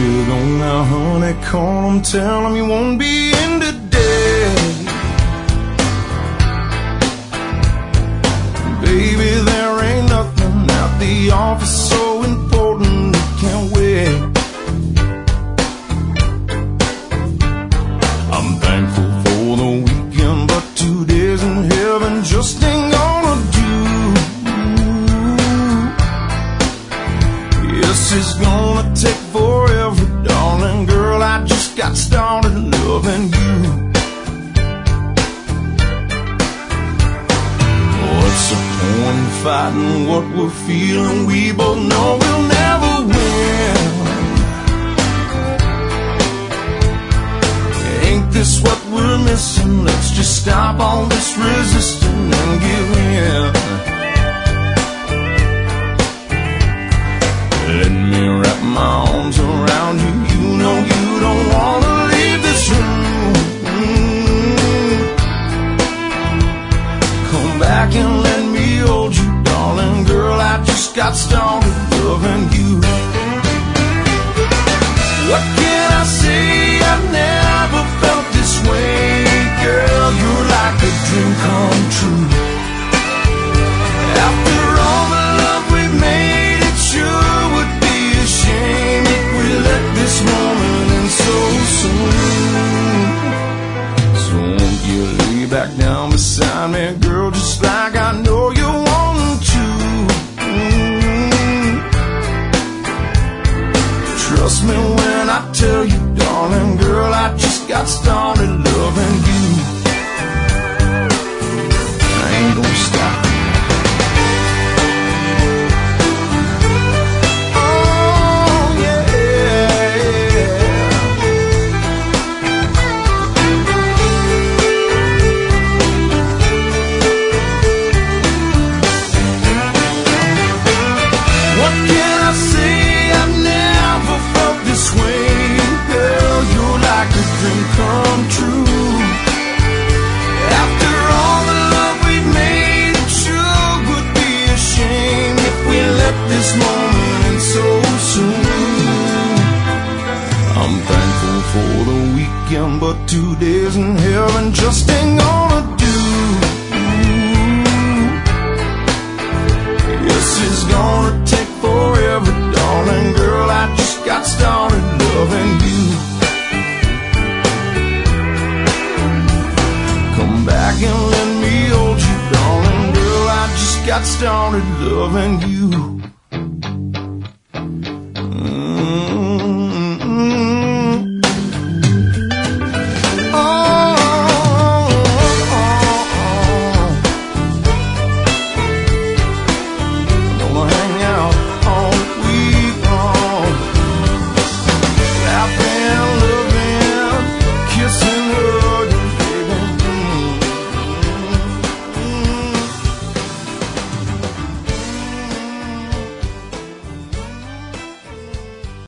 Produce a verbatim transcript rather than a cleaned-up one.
Sugar on now, honey, call him, tell him you won't be in today. Baby, there ain't nothing at the office so important it can't wait. I'm thankful for the weekend, but two days in heaven just ain't gonna do. Yes, it's gonna take forever, darling girl, I just got started loving you. What's the point in fighting what we're feeling? We both know we'll never win. Ain't this what we're missing? Let's just stop all this resisting and give in. Let me wrap my arms around you. You know you don't wanna leave this room. Mm-hmm. Come back and let me hold you, darling girl, I just got started loving you. What can I say? I've never felt this way. Girl, you're like a dream come true. After all the love we've made, it sure would be a shame if we let this moment end so soon. So won't you lay back down beside me, girl, just like I know you want to. Mm-hmm. Trust me when I tell you, darling girl, I just got started loving you. I ain't gonna stop. Oh yeah, yeah. What can I say? I've never felt this way. Girl, you're like a dream come true. After all the love we've made, it sure would be a shame if we let this moment end so soon. I'm thankful for the weekend, but two days in heaven just ain't gonna do. Yes, it's gonna take forever, darling girl, I just got started loving you. Come back and let me hold you, darling girl, I just got started loving you.